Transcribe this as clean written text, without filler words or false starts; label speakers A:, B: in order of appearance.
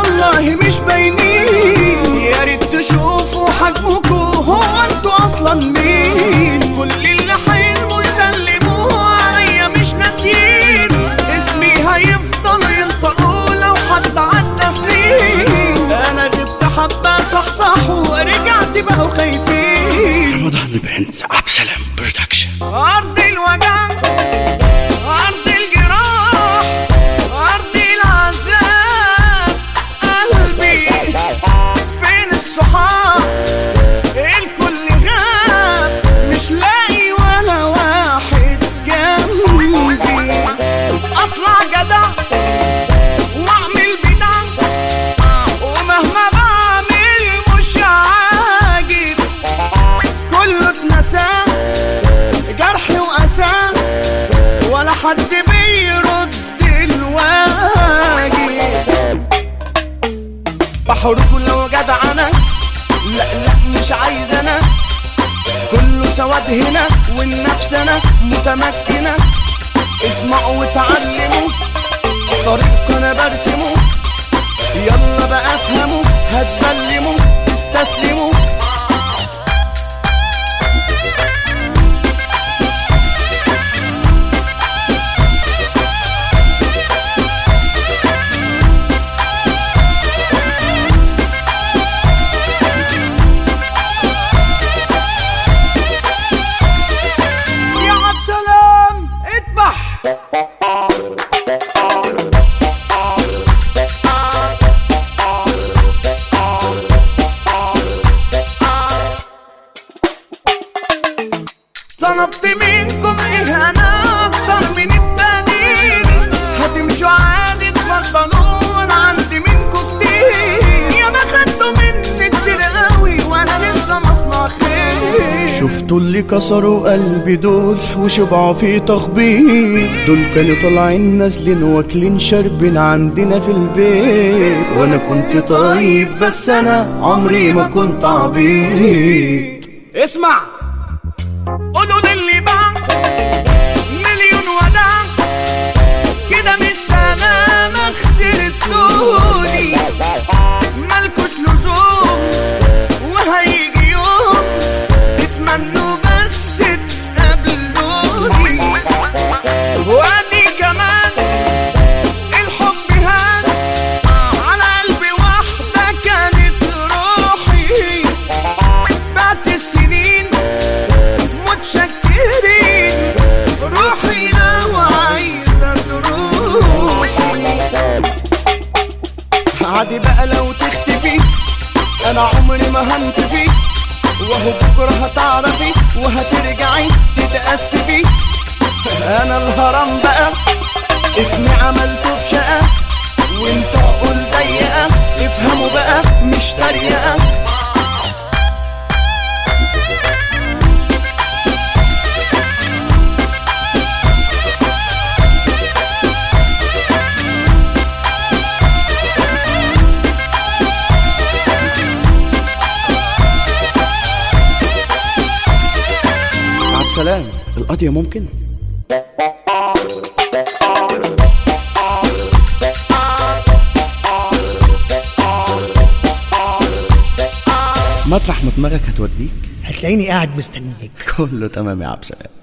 A: والله مش باينين، يا ريت تشوفوا حجمكوا، هو انتوا اصلا مين؟ كل اللي حلموا يسلموا عليا مش ناسيين، اسمي هيفضل ينطقوا لو حد عدى سنين. انا جبت حبة صحصح ورجعت بقوا خايفين.
B: رمضان البرنس عبد السلام برودكشن.
A: ارض الوجع، ارض الجراح، ارض العذاب، قلبي فين الصحاب؟ الكل غاب، مش لاقي ولا واحد جنبي. اطلع جدع واعمل بدع، ومهما بعمل مش عاجب، كله اتنسى جرحي وأسى، ولا حد بيرد الواجب. بحركوا لو جدع انا، لا مش عايز انا، كله سواد هنا والنفس انا متمكنة. اسمعوا وتعلموا طريق انا برسمه، يلا بقى افهموا، هتبلموا تستسلموا. طلبت منكم ايه انا اكتر من التانيين؟ هتمشوا عادي تفضلوا، انا عندي منكم كتير، يا ما خدتوا مني كتير قوي وانا لسه مصنع خير.
C: شفتوا اللي كسروا قلبي دول وشبعوا في تخبيط، دول كانوا طالعين نازلين واكلين شاربين عندنا في البيت، وانا كنت طيب بس انا عمري ما كنت عبيط.
A: اسمع قولوا للي باع مليون وداع، كده مش سلامة خسرتوني، مالكوش لزوم وهيجي يوم تتمنوا بس تقابلوني. وادي كمان الحب هان على قلبي، واحدة كانت روحي، بعد السنين متشكرين، روحي لو عايزة تروحي. عادي بقى لو تختفي، انا عمري ما هنطفي، وهو بكرة هتعرفي وهترجعي تتأسفي. انا الهرم بقى اسمي عملته بشقة، وانتوا عقول ضيقة، افهموا بقى مش تريقة.
C: سلام القضية ممكن؟ مطرح ما دماغك هتوديك
D: هتلاقيني قاعد مستنيك.
C: كله تمام يا عبد السلام.